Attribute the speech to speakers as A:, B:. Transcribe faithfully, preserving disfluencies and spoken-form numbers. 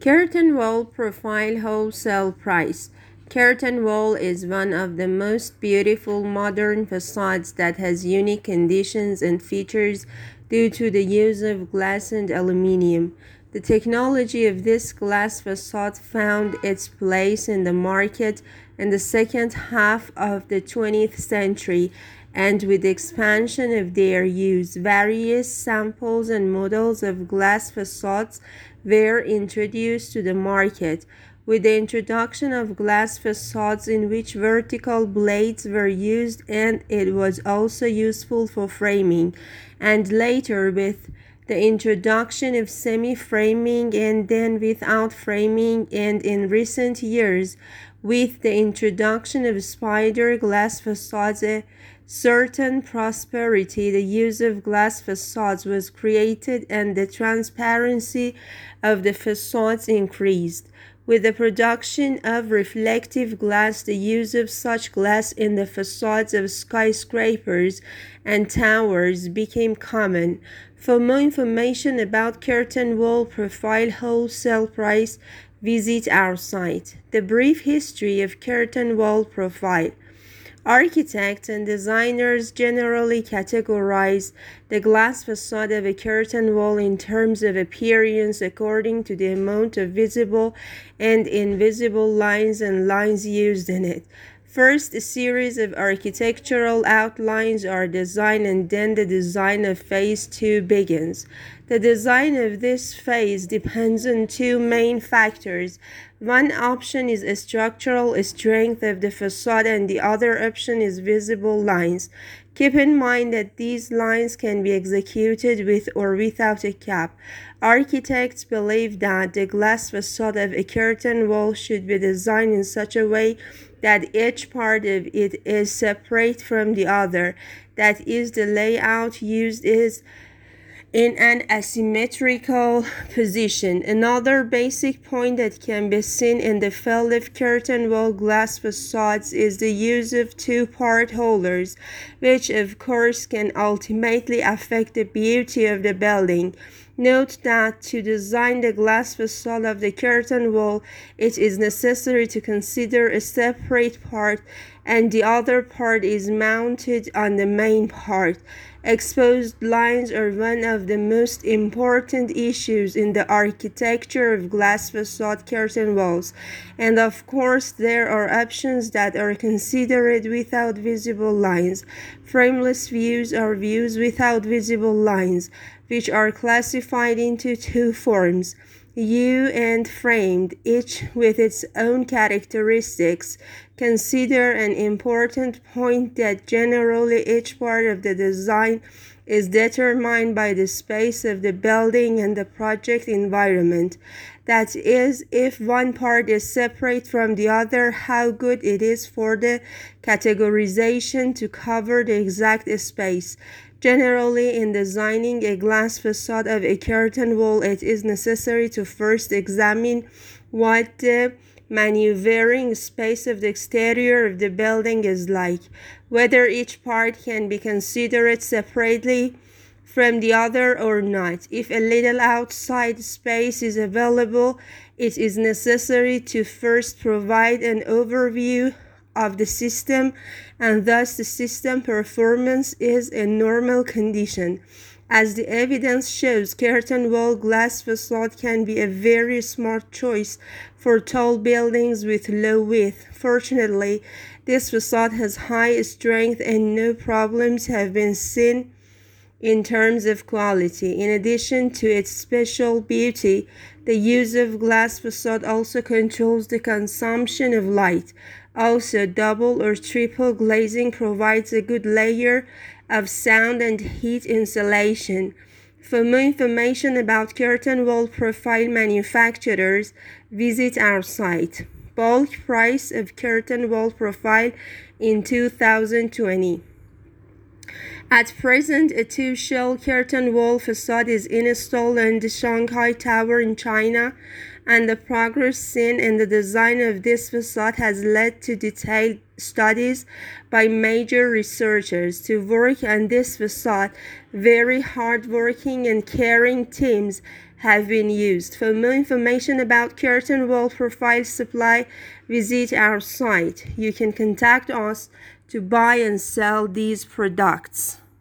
A: Curtain wall profile wholesale price. Curtain wall is one of the most beautiful modern facades that has unique conditions and features due to the use of glass and aluminum. The technology of this glass facade found its place in the market in the second half of the twentieth century, and with the expansion of their use, various samples and models of glass facades were introduced to the market. With the introduction of glass facades in which vertical blades were used, and it was also useful for framing, and later with the introduction of semi-framing and then without framing, and in recent years with the introduction of spider glass facades, a certain prosperity, the use of glass facades was created and the transparency of the facades increased. With the production of reflective glass, the use of such glass in the facades of skyscrapers and towers became common. For more information about curtain wall profile wholesale price, visit our site. The brief history of curtain wall profile. Architects and designers generally categorize the glass facade of a curtain wall in terms of appearance according to the amount of visible and invisible lines and lines used in it. First, a series of architectural outlines are designed, and then the design of phase two begins. The design of this phase depends on two main factors. One option is a structural strength of the facade, and the other option is visible lines. Keep in mind that these lines can be executed with or without a cap. Architects believe that the glass facade of a curtain wall should be designed in such a way that each part of it is separate from the other. That is, the layout used is in an asymmetrical position. Another basic point that can be seen in the field of curtain wall glass facades is the use of two part holders, which of course can ultimately affect the beauty of the building. Note that to design the glass facade of the curtain wall, it is necessary to consider a separate part, and the other part is mounted on the main part. Exposed lines are one of the most important issues in the architecture of glass facade curtain walls, and of course there are options that are considered without visible lines. Frameless views are views without visible lines, which are classified into two forms, U and framed, each with its own characteristics. Consider an important point that generally each part of the design is determined by the space of the building and the project environment. That is, if one part is separate from the other, how good it is for the categorization to cover the exact space. Generally, in designing a glass facade of a curtain wall, it is necessary to first examine what the maneuvering space of the exterior of the building is like, whether each part can be considered separately from the other or not. If a little outside space is available, it is necessary to first provide an overview of the system, and thus the system performance is in normal condition. As the evidence shows, curtain wall glass facade can be a very smart choice for tall buildings with low width. Fortunately, this facade has high strength and no problems have been seen in terms of quality. In addition to its special beauty, the use of glass facade also controls the consumption of light. Also, double or triple glazing provides a good layer of sound and heat insulation. For more information about curtain wall profile manufacturers, visit our site. Bulk price of curtain wall profile in two thousand twenty. At present, a two-shell curtain wall facade is installed in the Shanghai Tower in China, and the progress seen in the design of this facade has led to detailed studies by major researchers. To work on this facade, very hard-working and caring teams have been used. For more information about curtain wall profile supply, visit our site. You can contact us to buy and sell these products.